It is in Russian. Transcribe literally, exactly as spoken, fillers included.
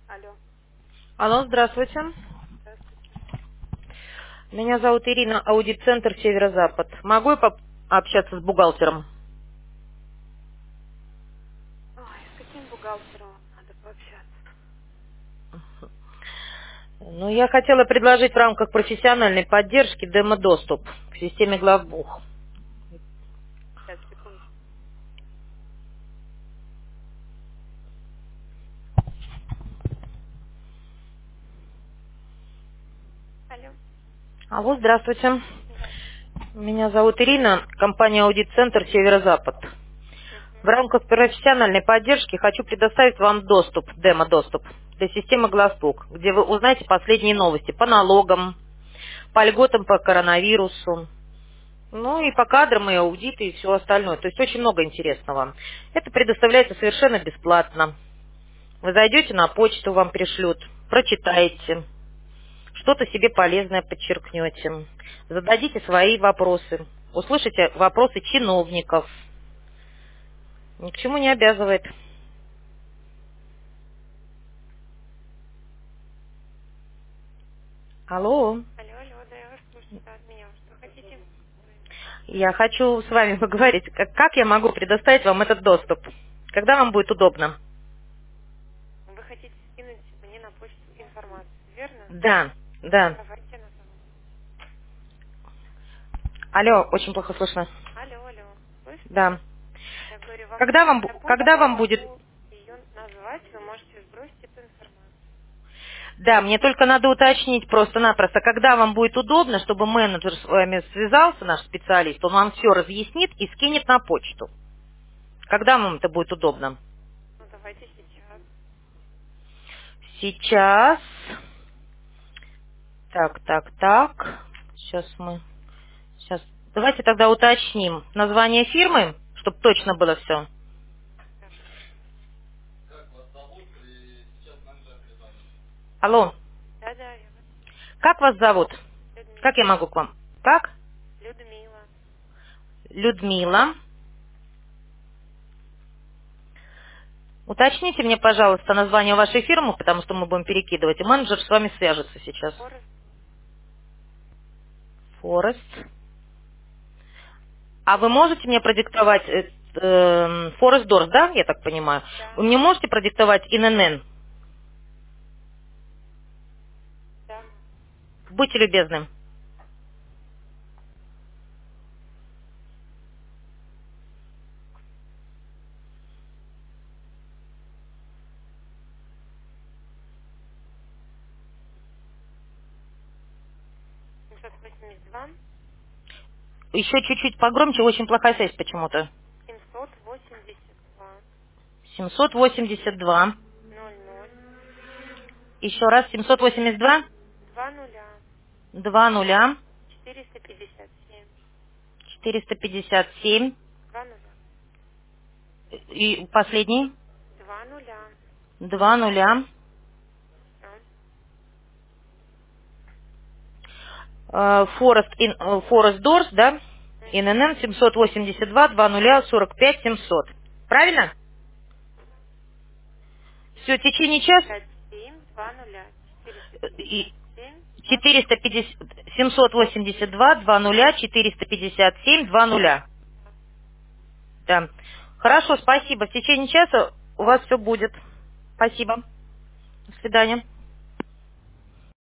Алло, Алло, здравствуйте. здравствуйте. Меня зовут Ирина, аудит-центр Северо-Запад. Могу я пообщаться с бухгалтером? Ой, с каким бухгалтером вам надо пообщаться? Ну, я хотела предложить в рамках профессиональной поддержки демо-доступ к системе главбух. Сейчас, секунду. Алло, Алло, здравствуйте. здравствуйте. Меня зовут Ирина, компания аудит-центр Северо-Запад. В Угу. рамках профессиональной поддержки хочу предоставить вам доступ, демо-доступ для системы главбух, где вы узнаете последние новости по налогам, по льготам по коронавирусу, ну и по кадрам, и аудиты, и все остальное. То есть очень много интересного. Это предоставляется совершенно бесплатно. Вы зайдете на почту, вам пришлют, прочитаете, что-то себе полезное подчеркнете, зададите свои вопросы, услышите вопросы чиновников. Ни к чему не обязывает. Алло, Алло, алло, да, я вас слушаю. Да, от меня. Что хотите? я хочу с вами поговорить. Как как я могу предоставить вам этот доступ? Когда вам будет удобно? Вы хотите скинуть мне на почту информацию, верно? Да, да. Давайте на самом. Алло, очень плохо слышно. Алло, алло, слышно? Да. Я говорю, вам Когда вам, скинуть на бу- почту, когда я вам будет... могу ее назвать, вы можете сбросить эту информацию. Да, мне только надо уточнить просто-напросто, когда вам будет удобно, чтобы менеджер с вами связался, наш специалист, он вам все разъяснит и скинет на почту. Когда вам это будет удобно? Ну, давайте сейчас. Сейчас. Так, так, так. Сейчас мы... Сейчас. Давайте тогда уточним название фирмы, чтобы точно было все. Так. Алло, Да-да, я вас. как вас зовут? Как Людмила. я могу к вам? Как? Людмила. Людмила. Уточните мне, пожалуйста, название вашей фирмы, потому что мы будем перекидывать, и менеджер с вами свяжется сейчас. Форест. Форест. А вы можете мне продиктовать э, э, Форест Дорс, да, я так понимаю? Да, Вы мне можете продиктовать ай эн эн? да. Будьте любезны. семьсот восемьдесят два. Еще чуть-чуть погромче, очень плохая связь почему-то. семьсот восемьдесят два. семьсот восемьдесят два. Ноль ноль. Еще раз, семьсот восемьдесят два. Два нуля. Два нуля. Четыреста пятьдесят семь. Четыреста пятьдесят семь. Два нуля. И последний. Два нуля. Два нуля. Все. Форест, Форест Дорс, да? ай эн эн семьсот восемьдесят два два нуля сорок пять семьсот. Правильно? Все, в течение часа Пять семь. Два нуля. Четыреста э, пятьдесят и семь. Два нуля. четыреста пятьдесят, семьсот восемьдесят два два нуля четыреста пятьдесят семь два нуля. Да. Хорошо, спасибо. В течение часа у вас все будет. Спасибо. До свидания.